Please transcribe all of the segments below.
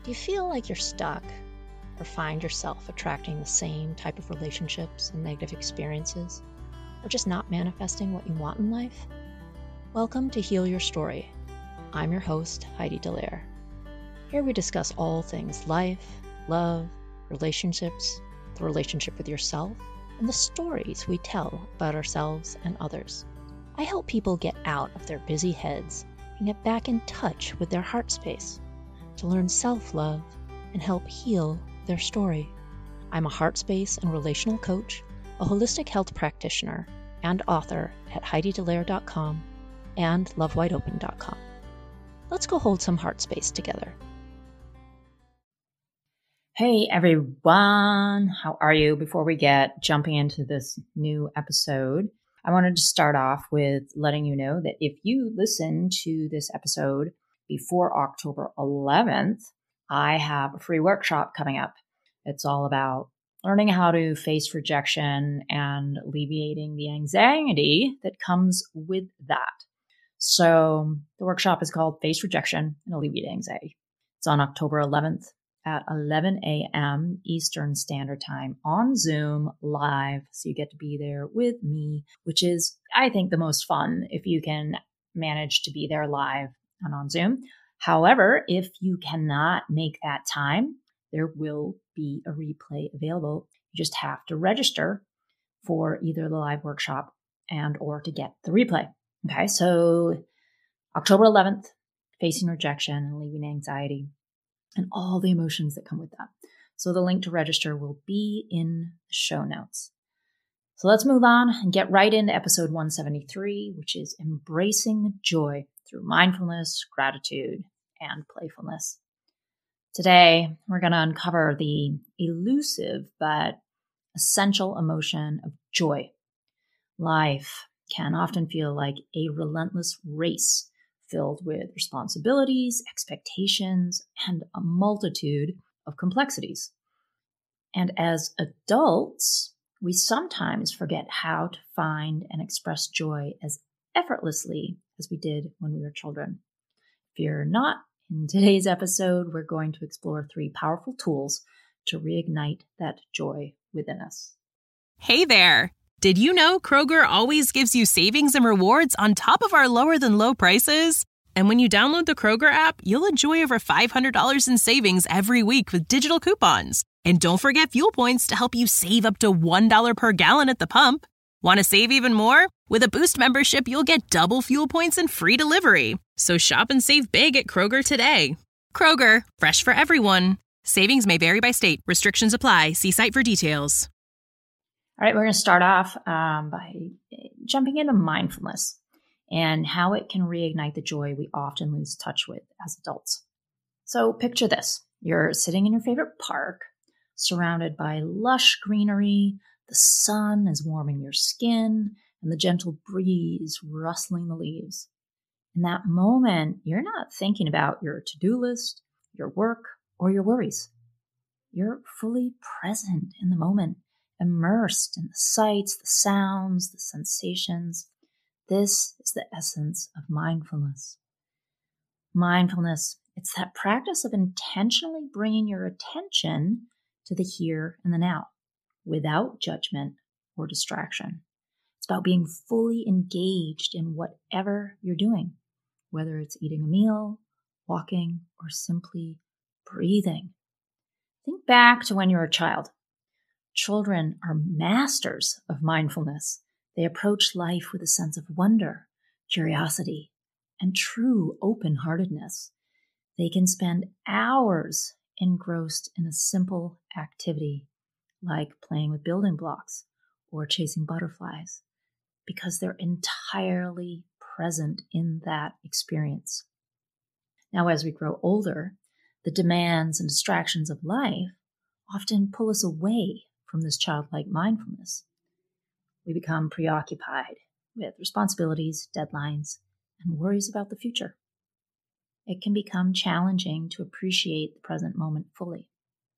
Do you feel like you're stuck or find yourself attracting the same type of relationships and negative experiences, or just not manifesting what you want in life? Welcome to Heal Your Story. I'm your host, Heidi Dallaire. Here we discuss all things life, love, relationships, the relationship with yourself, and the stories we tell about ourselves and others. I help people get out of their busy heads and get back in touch with their heart space to learn self-love and help heal their story. I'm a heart space and relational coach, a holistic health practitioner, and author at HeidiDallaire.com and LoveWideOpen.com. Let's go hold some heart space together. Hey everyone, how are you? Before we get jumping into this new episode, I wanted to start off with letting you know that if you listen to this episode before October 11th, I have a free workshop coming up. It's all about learning how to face rejection and alleviating the anxiety that comes with that. So the workshop is called Face Rejection and Alleviate Anxiety. It's on October 11th at 11 a.m. Eastern Standard Time on Zoom live. So you get to be there with me, which is, I think, the most fun if you can manage to be there live and on Zoom. However, if you cannot make that time, there will be a replay available. You just have to register for either the live workshop and or to get the replay. Okay, so October 11th, Facing Rejection and Alleviating Anxiety, and all the emotions that come with that. So the link to register will be in the show notes. So let's move on and get right into episode 173, which is Embracing Joy through Mindfulness, Gratitude, and Playfulness. Today, we're going to uncover the elusive but essential emotion of joy. Life can often feel like a relentless race filled with responsibilities, expectations, and a multitude of complexities. And as adults, we sometimes forget how to find and express joy as effortlessly as we did when we were children. Fear not, in today's episode, we're going to explore 3 powerful tools to reignite that joy within us. Hey there! Did you know Kroger always gives you savings and rewards on top of our lower-than-low prices? And when you download the Kroger app, you'll enjoy over $500 in savings every week with digital coupons. And don't forget fuel points to help you save up to $1 per gallon at the pump. Want to save even more? With a Boost membership, you'll get double fuel points and free delivery. So shop and save big at Kroger today. Kroger, fresh for everyone. Savings may vary by state. Restrictions apply. See site for details. All right, we're going to start off by jumping into mindfulness and how it can reignite the joy we often lose touch with as adults. So picture this. You're sitting in your favorite park, surrounded by lush greenery. The sun is warming your skin and the gentle breeze rustling the leaves. In that moment, you're not thinking about your to-do list, your work, or your worries. You're fully present in the moment, immersed in the sights, the sounds, the sensations. This is the essence of mindfulness. Mindfulness, it's that practice of intentionally bringing your attention to the here and the now, without judgment or distraction. It's about being fully engaged in whatever you're doing, whether it's eating a meal, walking, or simply breathing. Think back to when you were a child. Children are masters of mindfulness. They approach life with a sense of wonder, curiosity, and true open-heartedness. They can spend hours engrossed in a simple activity, like playing with building blocks or chasing butterflies, because they're entirely present in that experience. Now, as we grow older, the demands and distractions of life often pull us away from this childlike mindfulness. We become preoccupied with responsibilities, deadlines, and worries about the future. It can become challenging to appreciate the present moment fully.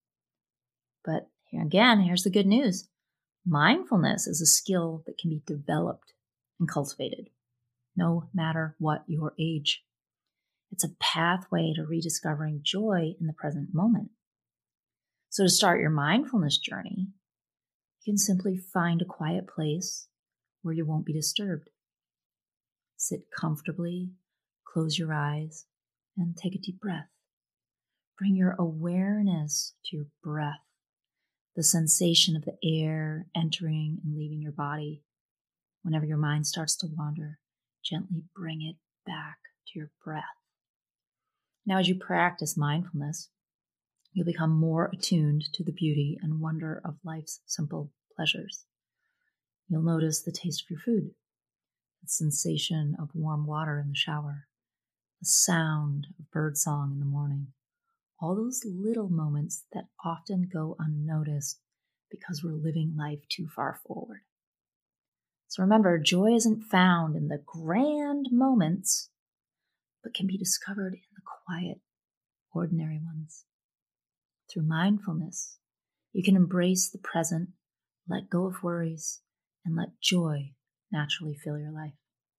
But here's the good news. Mindfulness is a skill that can be developed and cultivated, no matter what your age. It's a pathway to rediscovering joy in the present moment. So to start your mindfulness journey, you can simply find a quiet place where you won't be disturbed. Sit comfortably, close your eyes, and take a deep breath. Bring your awareness to your breath, the sensation of the air entering and leaving your body. Whenever your mind starts to wander, gently bring it back to your breath. Now, as you practice mindfulness, you'll become more attuned to the beauty and wonder of life's simple pleasures. You'll notice the taste of your food, the sensation of warm water in the shower, the sound of birdsong in the morning, all those little moments that often go unnoticed because we're living life too far forward. So remember, joy isn't found in the grand moments, but can be discovered in the quiet, ordinary ones. Through mindfulness, you can embrace the present, let go of worries, and let joy naturally fill your life.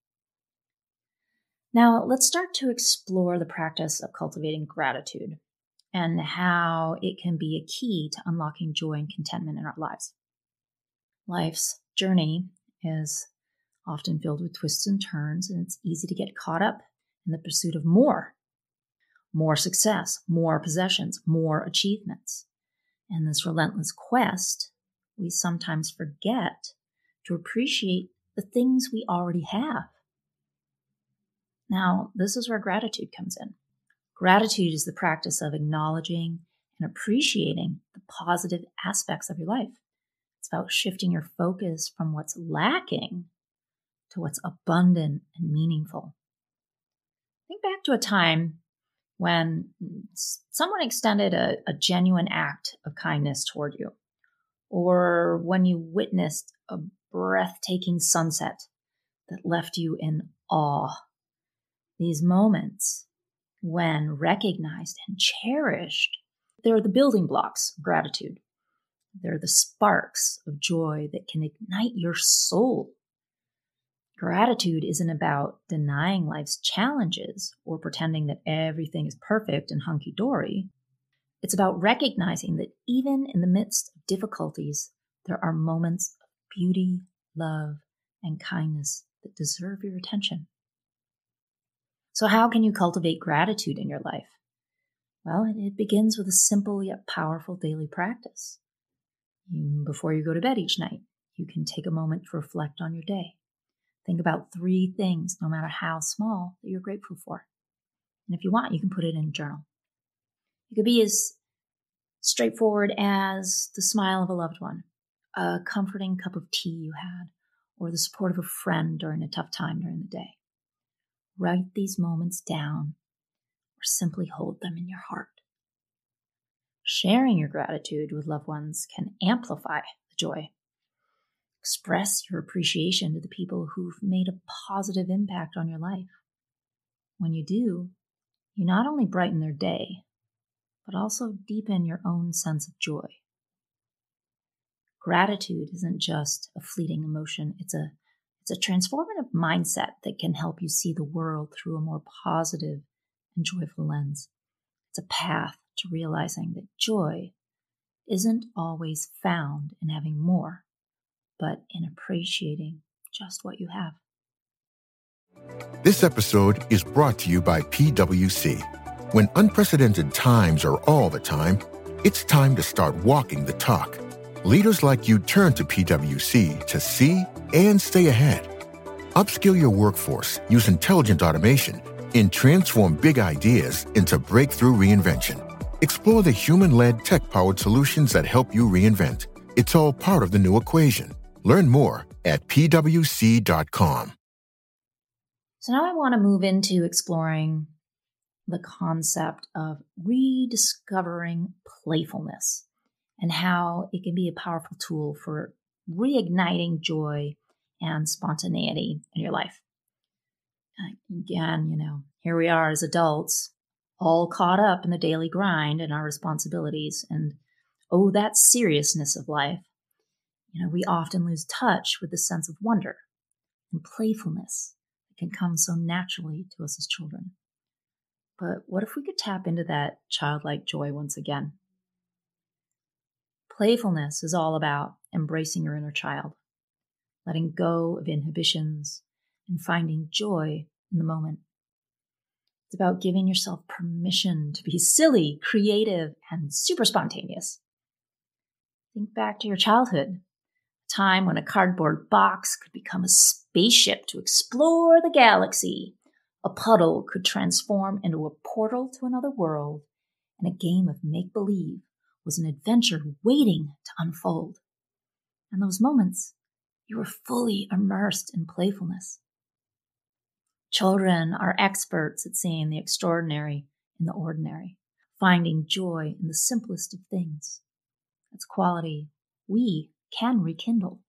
Now, let's start to explore the practice of cultivating gratitude and how it can be a key to unlocking joy and contentment in our lives. Life's journey is often filled with twists and turns, and it's easy to get caught up in the pursuit of more success, more possessions, more achievements. In this relentless quest, we sometimes forget to appreciate the things we already have. Now, this is where gratitude comes in. Gratitude is the practice of acknowledging and appreciating the positive aspects of your life. It's about shifting your focus from what's lacking to what's abundant and meaningful. Think back to a time when someone extended a genuine act of kindness toward you, or when you witnessed a breathtaking sunset that left you in awe. These moments, when recognized and cherished, they're the building blocks of gratitude. They're the sparks of joy that can ignite your soul. Gratitude isn't about denying life's challenges or pretending that everything is perfect and hunky-dory. It's about recognizing that even in the midst of difficulties, there are moments of beauty, love, and kindness that deserve your attention. So how can you cultivate gratitude in your life? Well, it begins with a simple yet powerful daily practice. Before you go to bed each night, you can take a moment to reflect on your day. Think about 3 things, no matter how small, that you're grateful for. And if you want, you can put it in a journal. It could be as straightforward as the smile of a loved one, a comforting cup of tea you had, or the support of a friend during a tough time during the day. Write these moments down or simply hold them in your heart. Sharing your gratitude with loved ones can amplify the joy. Express your appreciation to the people who've made a positive impact on your life. When you do, you not only brighten their day, but also deepen your own sense of joy. Gratitude isn't just a fleeting emotion, it's a transformative mindset that can help you see the world through a more positive and joyful lens. It's a path to realizing that joy isn't always found in having more, but in appreciating just what you have. This episode is brought to you by PwC. When unprecedented times are all the time, it's time to start walking the talk. Leaders like you turn to PwC to see and stay ahead. Upskill your workforce, use intelligent automation, and transform big ideas into breakthrough reinvention. Explore the human-led tech-powered solutions that help you reinvent. It's all part of the new equation. Learn more at pwc.com. So now I want to move into exploring the concept of rediscovering playfulness and how it can be a powerful tool for reigniting joy and spontaneity in your life. Again, here we are as adults, all caught up in the daily grind and our responsibilities and, that seriousness of life. We often lose touch with the sense of wonder and playfulness that can come so naturally to us as children. But what if we could tap into that childlike joy once again? Playfulness is all about embracing your inner child, letting go of inhibitions, and finding joy in the moment. It's about giving yourself permission to be silly, creative, and super spontaneous. Think back to your childhood, a time when a cardboard box could become a spaceship to explore the galaxy. A puddle could transform into a portal to another world, and a game of make-believe was an adventure waiting to unfold. And those moments, you were fully immersed in playfulness. Children are experts at seeing the extraordinary in the ordinary, finding joy in the simplest of things. That's quality we can rekindle.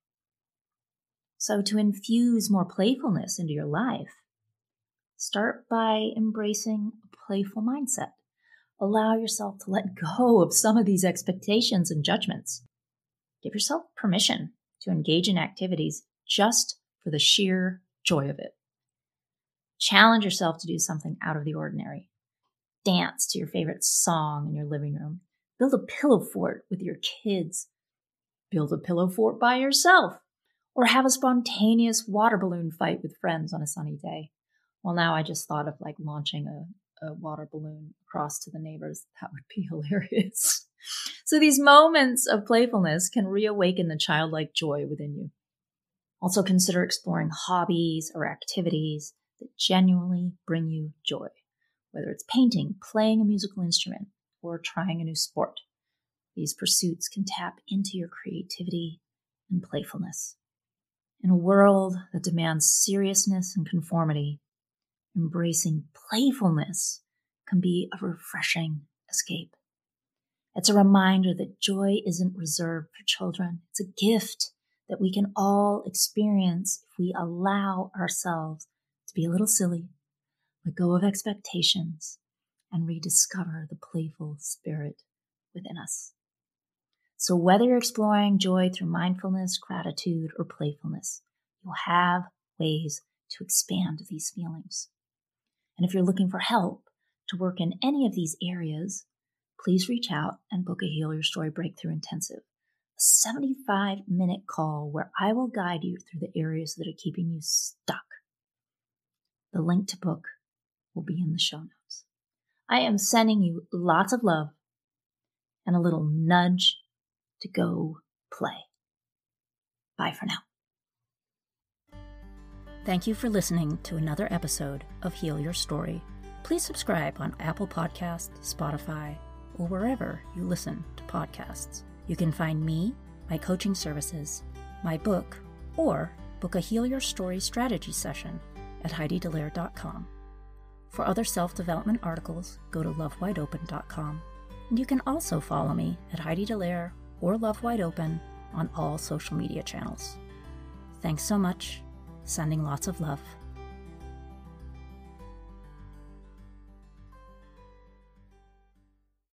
So to infuse more playfulness into your life, start by embracing a playful mindset. Allow yourself to let go of some of these expectations and judgments. Give yourself permission to engage in activities just for the sheer joy of it. Challenge yourself to do something out of the ordinary. Dance to your favorite song in your living room. Build a pillow fort with your kids. Build a pillow fort by yourself. Or have a spontaneous water balloon fight with friends on a sunny day. Well, now I just thought of launching a water balloon across to the neighbors. That would be hilarious. So these moments of playfulness can reawaken the childlike joy within you. Also consider exploring hobbies or activities that genuinely bring you joy, whether it's painting, playing a musical instrument, or trying a new sport. These pursuits can tap into your creativity and playfulness. In a world that demands seriousness and conformity, embracing playfulness can be a refreshing escape. It's a reminder that joy isn't reserved for children. It's a gift that we can all experience if we allow ourselves to be a little silly, let go of expectations, and rediscover the playful spirit within us. So whether you're exploring joy through mindfulness, gratitude, or playfulness, you'll have ways to expand these feelings. And if you're looking for help to work in any of these areas, please reach out and book a Heal Your Story Breakthrough Intensive, a 75-minute call where I will guide you through the areas that are keeping you stuck. The link to book will be in the show notes. I am sending you lots of love and a little nudge to go play. Bye for now. Thank you for listening to another episode of Heal Your Story. Please subscribe on Apple Podcasts, Spotify, or wherever you listen to podcasts. You can find me, my coaching services, my book, or book a Heal Your Story strategy session at HeidiDallaire.com. For other self-development articles, go to lovewideopen.com. And you can also follow me at Heidi Dallaire or Love Wide Open on all social media channels. Thanks so much. Sending lots of love.